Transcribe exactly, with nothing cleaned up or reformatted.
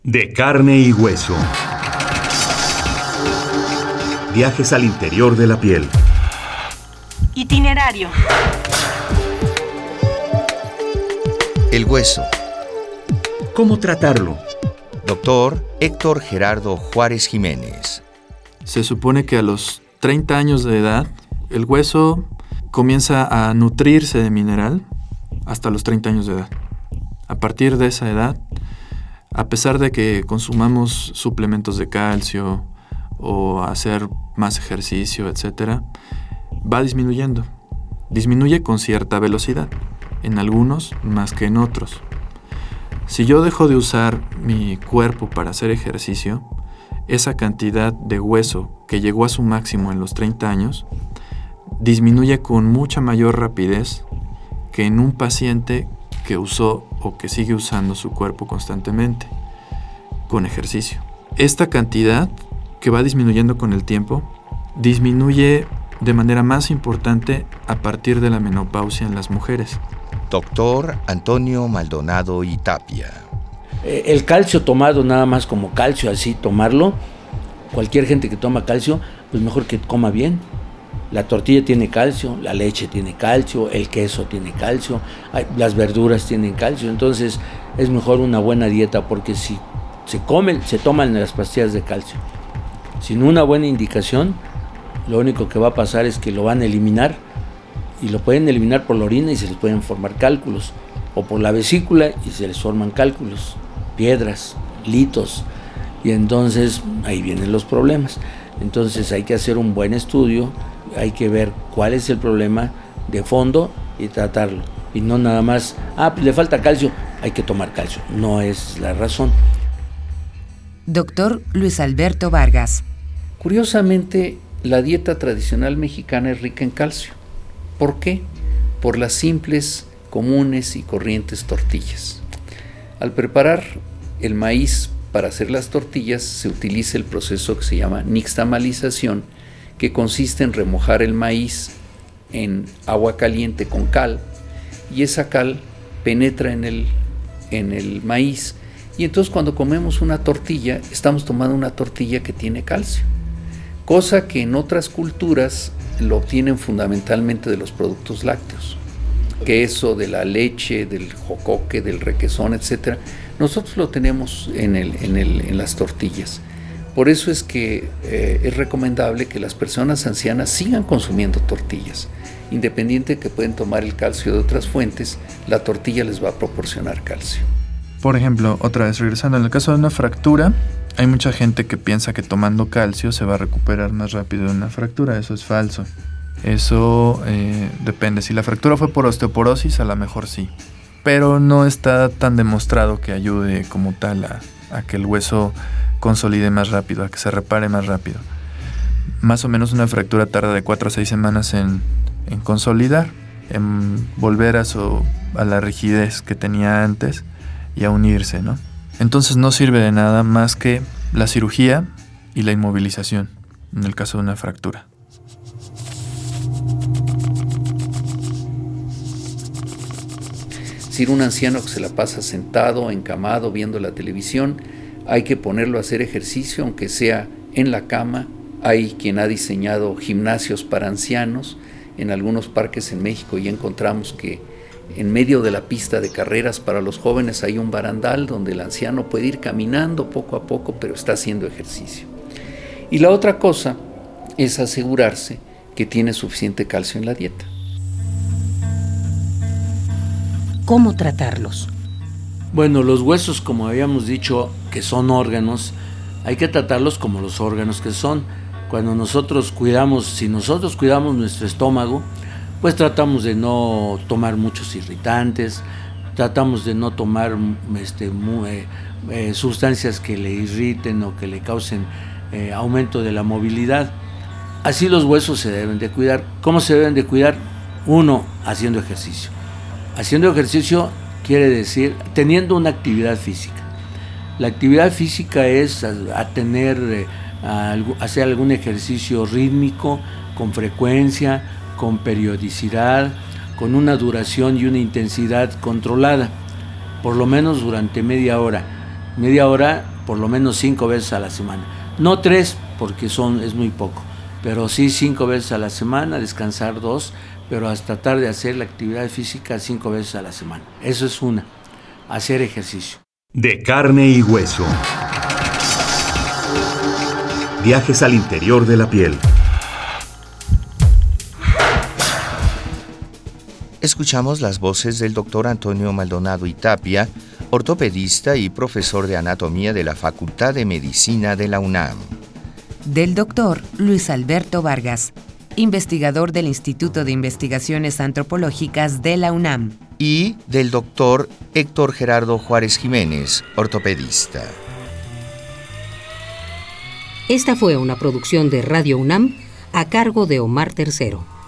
De carne y hueso. Viajes al interior de la piel. Itinerario. El hueso. ¿Cómo tratarlo? Doctor Héctor Gerardo Juárez Jiménez. Se supone que a los treinta años de edad, el hueso comienza a nutrirse de mineral hasta los treinta años de edad. A partir de esa edad, a pesar de que consumamos suplementos de calcio o hacer más ejercicio, etcétera, va disminuyendo. Disminuye con cierta velocidad, en algunos más que en otros. Si yo dejo de usar mi cuerpo para hacer ejercicio, esa cantidad de hueso que llegó a su máximo en los treinta años disminuye con mucha mayor rapidez que en un paciente que usó o que sigue usando su cuerpo constantemente con ejercicio. Esta cantidad que va disminuyendo con el tiempo disminuye de manera más importante a partir de la menopausia en las mujeres. Doctor Antonio Maldonado y Tapia. El calcio tomado nada más como calcio, así tomarlo, cualquier gente que toma calcio, pues mejor que coma bien. La tortilla tiene calcio, la leche tiene calcio, el queso tiene calcio, las verduras tienen calcio, entonces es mejor una buena dieta, porque si se comen, se toman las pastillas de calcio sin una buena indicación, lo único que va a pasar es que lo van a eliminar, y lo pueden eliminar por la orina y se les pueden formar cálculos, o por la vesícula y se les forman cálculos, piedras, litos, y entonces ahí vienen los problemas. Entonces hay que hacer un buen estudio, hay que ver cuál es el problema de fondo y tratarlo, y no nada más, ah, pues le falta calcio, hay que tomar calcio, no es la razón. Doctor Luis Alberto Vargas. Curiosamente, la dieta tradicional mexicana es rica en calcio. ¿Por qué? Por las simples, comunes y corrientes tortillas. Al preparar el maíz para hacer las tortillas, se utiliza el proceso que se llama nixtamalización, que consiste en remojar el maíz en agua caliente con cal, y esa cal penetra en el, en el maíz, y entonces cuando comemos una tortilla, estamos tomando una tortilla que tiene calcio, cosa que en otras culturas lo obtienen fundamentalmente de los productos lácteos, queso, de la leche, del jocoque, del requesón, etcétera. Nosotros lo tenemos en, el, en, el, en las tortillas. Por eso es que eh, es recomendable que las personas ancianas sigan consumiendo tortillas. Independiente de que pueden tomar el calcio de otras fuentes, la tortilla les va a proporcionar calcio. Por ejemplo, otra vez regresando, en el caso de una fractura, hay mucha gente que piensa que tomando calcio se va a recuperar más rápido de una fractura. Eso es falso. Eso eh, depende. Si la fractura fue por osteoporosis, a lo mejor sí. Pero no está tan demostrado que ayude como tal a, a que el hueso consolide más rápido, a que se repare más rápido. Más o menos una fractura tarda de cuatro a seis semanas en, en consolidar, en volver a, su, a la rigidez que tenía antes y a unirse, ¿no? Entonces no sirve de nada más que la cirugía y la inmovilización en el caso de una fractura. Si un anciano que se la pasa sentado, encamado, viendo la televisión, hay que ponerlo a hacer ejercicio, aunque sea en la cama. Hay quien ha diseñado gimnasios para ancianos. En algunos parques en México ya encontramos que en medio de la pista de carreras para los jóvenes hay un barandal donde el anciano puede ir caminando poco a poco, pero está haciendo ejercicio. Y la otra cosa es asegurarse que tiene suficiente calcio en la dieta. ¿Cómo tratarlos? Bueno, los huesos, como habíamos dicho, que son órganos, hay que tratarlos como los órganos que son. Cuando nosotros cuidamos, si nosotros cuidamos nuestro estómago, pues tratamos de no tomar muchos irritantes, tratamos de no tomar este, muy, eh, eh, sustancias que le irriten o que le causen eh, aumento de la movilidad. Así los huesos se deben de cuidar. ¿Cómo se deben de cuidar? Uno, haciendo ejercicio. Haciendo ejercicio quiere decir teniendo una actividad física. La actividad física es a, a tener, eh, a, a hacer algún ejercicio rítmico, con frecuencia, con periodicidad, con una duración y una intensidad controlada, por lo menos durante media hora. Media hora por lo menos cinco veces a la semana. No tres, porque son, es muy poco, pero sí cinco veces a la semana, descansar dos, pero hasta tratar de hacer la actividad física cinco veces a la semana. Eso es una, hacer ejercicio. De carne y hueso. Viajes al interior de la piel. Escuchamos las voces del doctor Antonio Maldonado y Tapia, ortopedista y profesor de anatomía de la Facultad de Medicina de la UNAM. Del doctor Luis Alberto Vargas, investigador del Instituto de Investigaciones Antropológicas de la UNAM. Y del doctor Héctor Gerardo Juárez Jiménez, ortopedista. Esta fue una producción de Radio UNAM a cargo de Omar Tercero.